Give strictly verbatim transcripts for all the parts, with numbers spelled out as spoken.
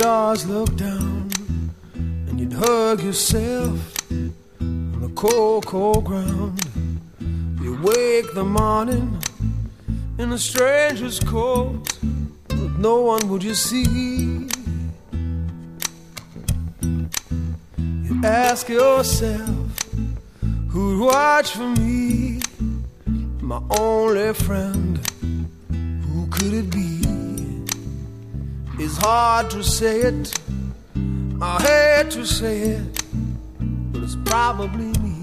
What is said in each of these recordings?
stars look down, and you'd hug yourself on the cold, cold ground. You wake the morning in a stranger's coat, but no one would you see. You ask yourself, who'd watch for me? My only friend, who could it be? It's hard to say it, I hate to say it, but it's probably me.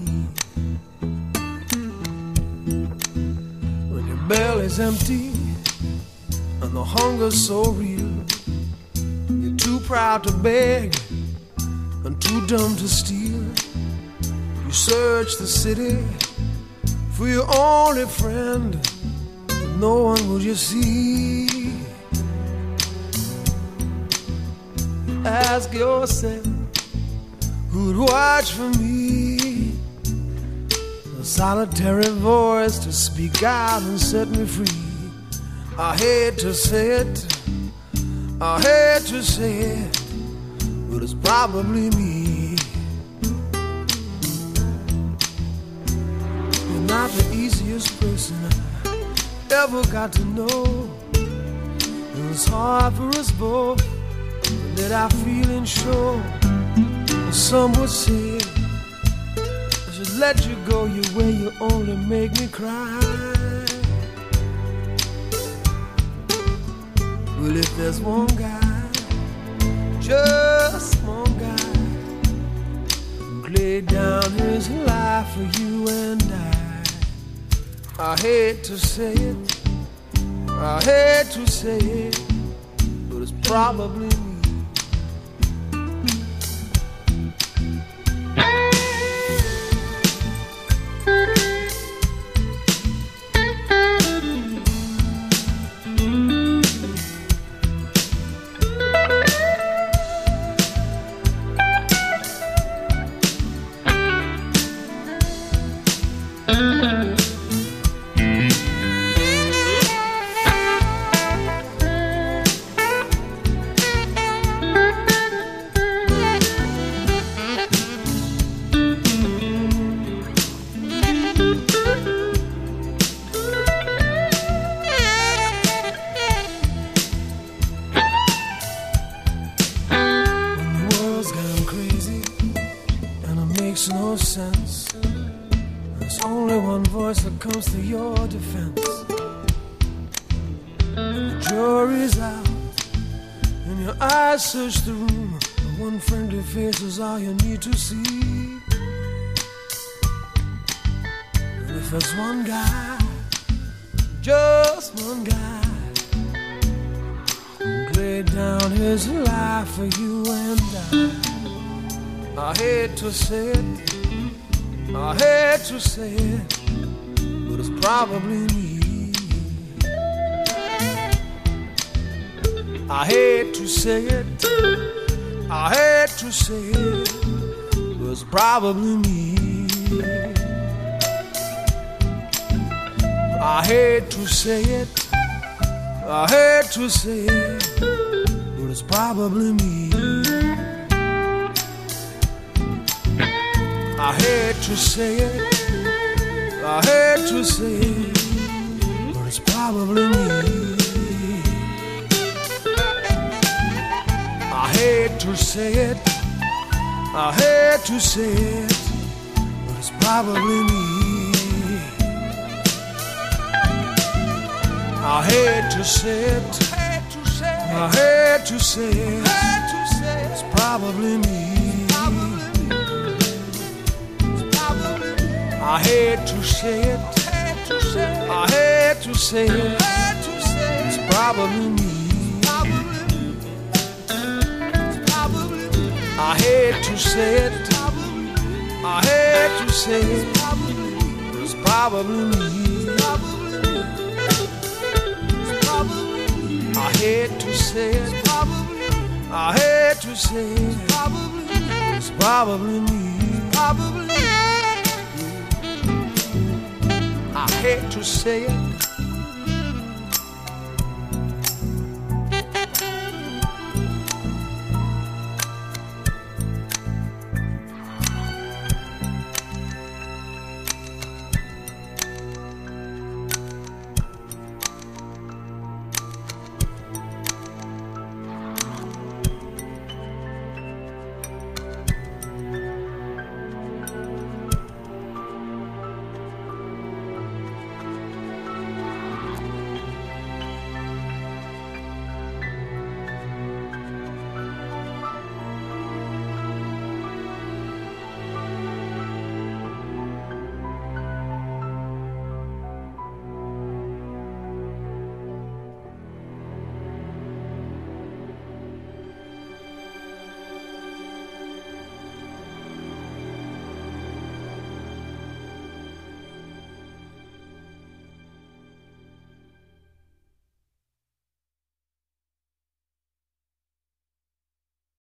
When your belly's empty and the hunger's so real, you're too proud to beg and too dumb to steal. You search the city for your only friend, but no one will you see. Ask yourself, who'd watch for me? A solitary voice to speak out and set me free. I hate to say it, I hate to say it, but it's probably me. You're not the easiest person I ever got to know. It was hard for us both that I feeling sure. Some would say I should let you go your way, you only make me cry. Well, if there's one guy, just one guy, who laid down his life for you and I, I hate to say it, I hate to say it, but it's probably me. No sense. There's only one voice that comes to your defense. The jury's out and your eyes search the room. The one friendly face is all you need to see. And if there's one guy, just one guy, who laid down his life for you and I, I hate to say it, I hate to say it, but it's probably me. I hate to say it, I hate to say it, but it's probably me. I hate to say it, I hate to say it, but it's probably me. I hate to say it, I hate to say it, but it's probably me. I hate to say it, I hate to say it, but it's probably me. I hate to say it, I hate to say it, it's probably me. I hate to say it, I hate to say it, it's probably me. I hate to say it, I hate to say it, it's probably me. I hate to say it, I hate to say it, it's probably me. I hate to say it,